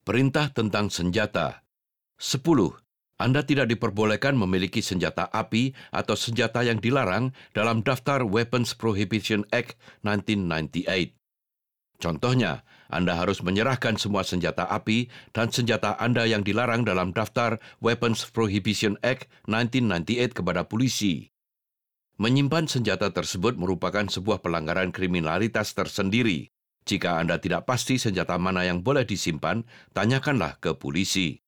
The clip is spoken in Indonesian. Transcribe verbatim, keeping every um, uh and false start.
Perintah tentang senjata. Sepuluh. Anda tidak diperbolehkan memiliki senjata api atau senjata yang dilarang dalam daftar Weapons Prohibition Act nineteen ninety-eight. Contohnya, Anda harus menyerahkan semua senjata api dan senjata Anda yang dilarang dalam daftar Weapons Prohibition Act nineteen ninety-eight kepada polisi. Menyimpan senjata tersebut merupakan sebuah pelanggaran kriminalitas tersendiri. Jika Anda tidak pasti senjata mana yang boleh disimpan, tanyakanlah ke polisi.